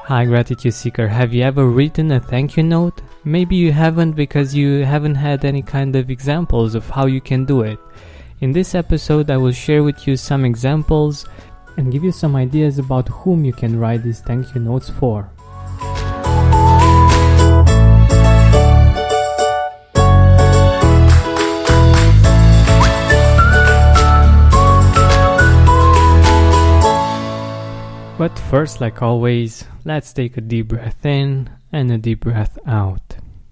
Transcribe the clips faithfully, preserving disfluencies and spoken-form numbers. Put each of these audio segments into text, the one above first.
Hi Gratitude Seeker, have you ever written a thank you note? Maybe you haven't because you haven't had any kind of examples of how you can do it. In this episode I will share with you some examples and give you some ideas about whom you can write these thank you notes for. But first, like always, let's take a deep breath in and a deep breath out.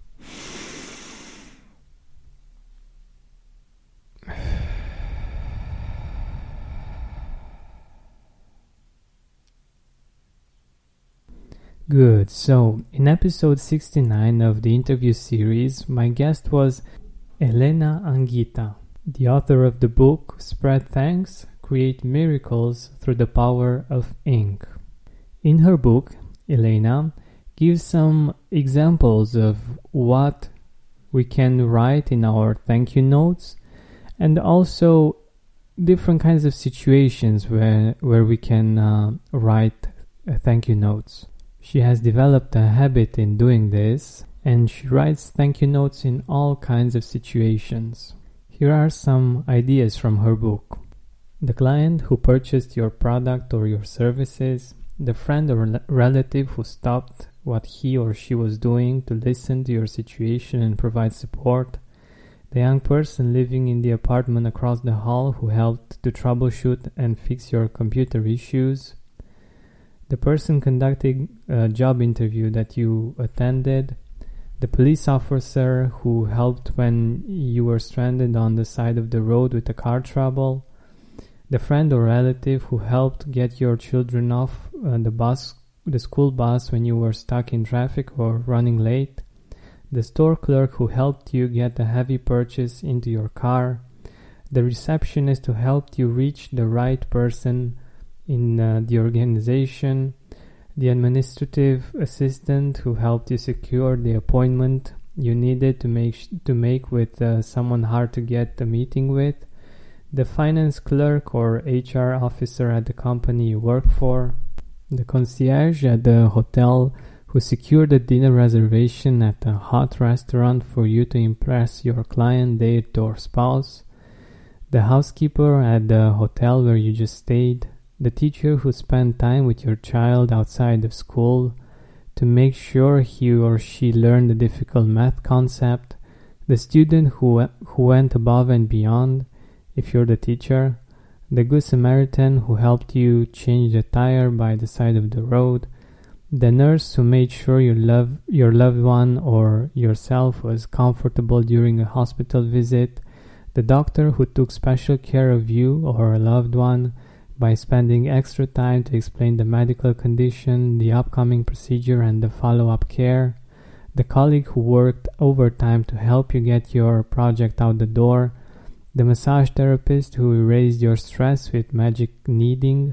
Good, so in episode sixty-nine of the interview series, my guest was Elena Anghita, the author of the book Spread Thanks, Create Miracles Through the Power of Ink. In her book, Elena gives some examples of what we can write in our thank you notes and also different kinds of situations where, where we can uh, write uh, thank you notes. She has developed a habit in doing this and she writes thank you notes in all kinds of situations. Here are some ideas from her book. The client who purchased your product or your services, the friend or relative who stopped what he or she was doing to listen to your situation and provide support, the young person living in the apartment across the hall who helped to troubleshoot and fix your computer issues, the person conducting a job interview that you attended, the police officer who helped when you were stranded on the side of the road with a car trouble, the friend or relative who helped get your children off uh, the bus, the school bus when you were stuck in traffic or running late, the store clerk who helped you get a heavy purchase into your car, the receptionist who helped you reach the right person in uh, the organization, the administrative assistant who helped you secure the appointment you needed to make sh- to make with uh, someone hard to get a meeting with, the finance clerk or H R officer at the company you work for, the concierge at the hotel who secured a dinner reservation at a hot restaurant for you to impress your client, date or spouse, the housekeeper at the hotel where you just stayed, the teacher who spent time with your child outside of school to make sure he or she learned a difficult math concept, the student who, who went above and beyond, if you're the teacher, the Good Samaritan who helped you change the tire by the side of the road, the nurse who made sure your love, your loved one or yourself was comfortable during a hospital visit, the doctor who took special care of you or a loved one by spending extra time to explain the medical condition, the upcoming procedure and the follow-up care, the colleague who worked overtime to help you get your project out the door, the massage therapist who erased your stress with magic kneading,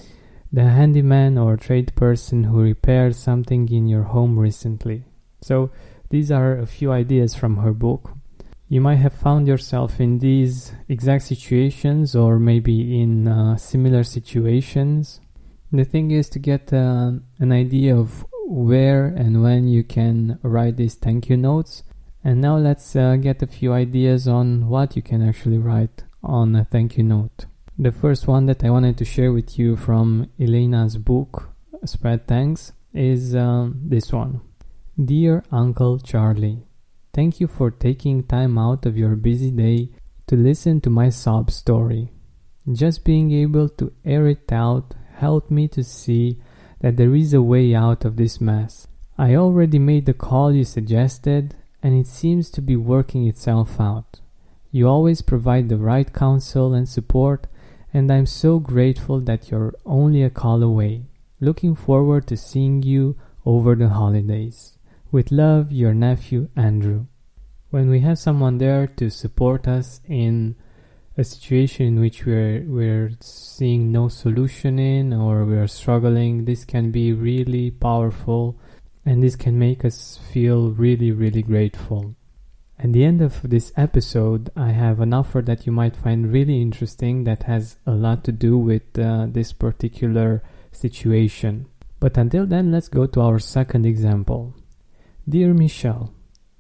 the handyman or trade person who repaired something in your home recently. So these are a few ideas from her book. You might have found yourself in these exact situations or maybe in uh, similar situations. The thing is to get uh, an idea of where and when you can write these thank you notes. And now let's uh, get a few ideas on what you can actually write on a thank you note. The first one that I wanted to share with you from Elena's book, Spread Thanks, is uh, this one. Dear Uncle Charlie, thank you for taking time out of your busy day to listen to my sob story. Just being able to air it out helped me to see that there is a way out of this mess. I already made the call you suggested, and it seems to be working itself out. You always provide the right counsel and support, and I'm so grateful that you're only a call away. Looking forward to seeing you over the holidays. With love, your nephew, Andrew. When we have someone there to support us in a situation in which we're, we're seeing no solution in or we're struggling, this can be really powerful. And this can make us feel really, really grateful. At the end of this episode, I have an offer that you might find really interesting that has a lot to do with uh, this particular situation. But until then, let's go to our second example. Dear Michelle,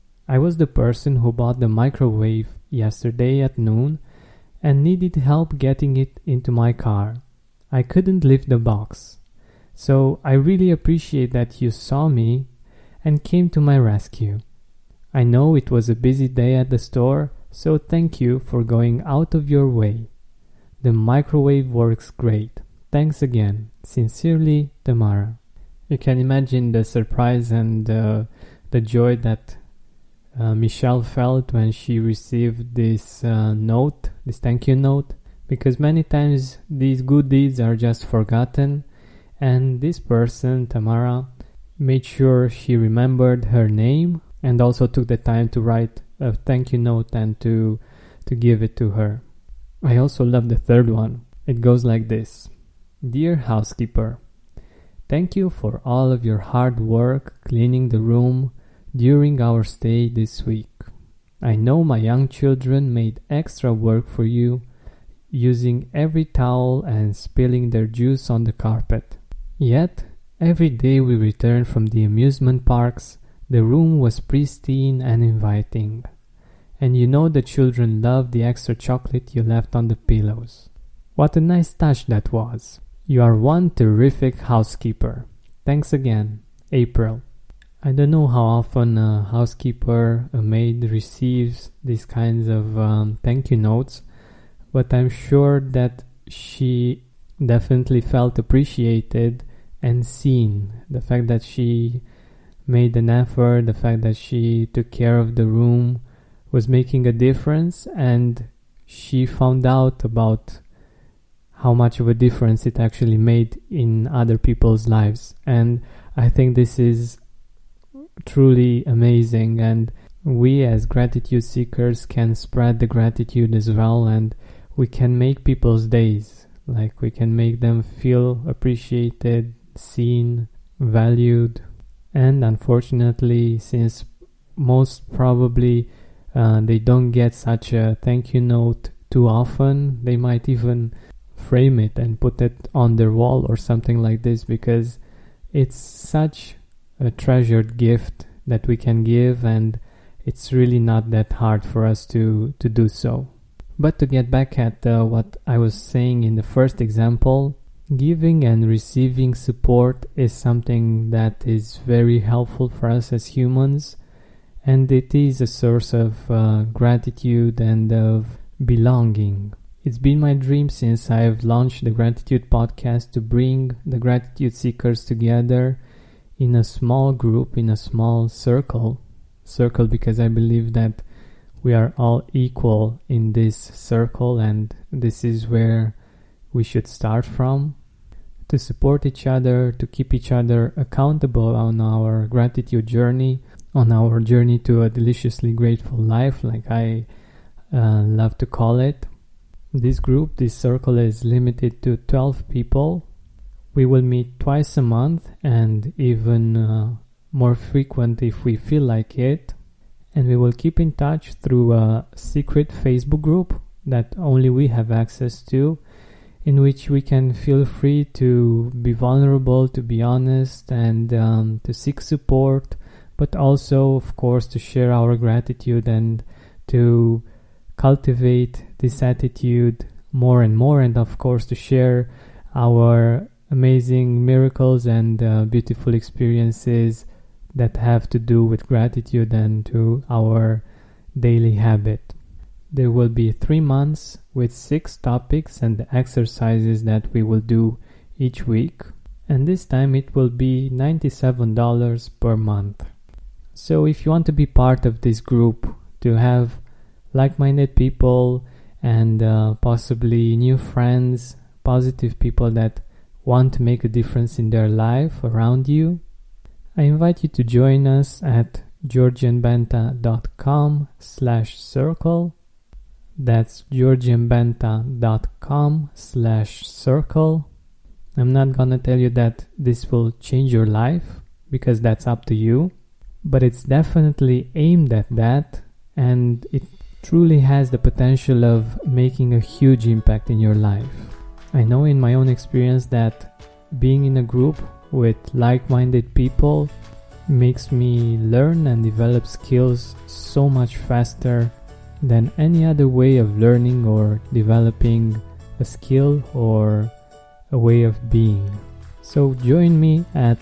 I was the person who bought the microwave yesterday at noon and needed help getting it into my car. I couldn't lift the box. So I really appreciate that you saw me and came to my rescue. I know it was a busy day at the store, so thank you for going out of your way. The microwave works great. Thanks again. Sincerely, Tamara. You can imagine the surprise and uh, the joy that uh, Michelle felt when she received this uh, note, this thank you note, because many times these good deeds are just forgotten, and this person, Tamara, made sure she remembered her name and also took the time to write a thank you note and to to give it to her. I also love the third one. It goes like this. Dear housekeeper, thank you for all of your hard work cleaning the room during our stay this week. I know my young children made extra work for you, using every towel and spilling their juice on the carpet. Yet, every day we returned from the amusement parks, the room was pristine and inviting. And you know the children loved the extra chocolate you left on the pillows. What a nice touch that was. You are one terrific housekeeper. Thanks again, April. I don't know how often a housekeeper, a maid, receives these kinds of um, thank you notes, but I'm sure that she definitely felt appreciated and seen. The fact that she made an effort, the fact that she took care of the room was making a difference, and she found out about how much of a difference it actually made in other people's lives. And I think this is truly amazing, and we as gratitude seekers can spread the gratitude as well, and we can make people's days. Like, we can make them feel appreciated, seen, valued. And unfortunately, since most probably uh, they don't get such a thank you note too often, they might even frame it and put it on their wall or something like this, because it's such a treasured gift that we can give, and it's really not that hard for us to, to do so. But to get back at uh, what I was saying in the first example, giving and receiving support is something that is very helpful for us as humans, and it is a source of uh, gratitude and of belonging. It's been my dream since I've launched the Gratitude Podcast to bring the gratitude seekers together in a small group, in a small circle. Circle because I believe that we are all equal in this circle, and this is where we should start from, to support each other, to keep each other accountable on our gratitude journey, on our journey to a deliciously grateful life, like I uh, love to call it. This group, this circle is limited to twelve people. We will meet twice a month and even uh, more frequent if we feel like it. And we will keep in touch through a secret Facebook group that only we have access to, in which we can feel free to be vulnerable, to be honest, and um, to seek support, but also, of course, to share our gratitude and to cultivate this attitude more and more, and of course to share our amazing miracles and uh, beautiful experiences that have to do with gratitude and to our daily habit. There will be three months with six topics and the exercises that we will do each week, and this time it will be ninety-seven dollars per month. So if you want to be part of this group, to have like-minded people and uh, possibly new friends, positive people that want to make a difference in their life around you, I invite you to join us at georgianbenta.com slash circle. That's georgianbenta.com slash circle. I'm not gonna tell you that this will change your life, because that's up to you, but it's definitely aimed at that, and it truly has the potential of making a huge impact in your life. I know in my own experience that being in a group with like-minded people makes me learn and develop skills so much faster than any other way of learning or developing a skill or a way of being. So join me at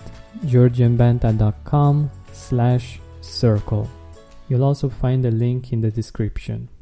georgianbanta.com slash circle. You'll also find a link in the description.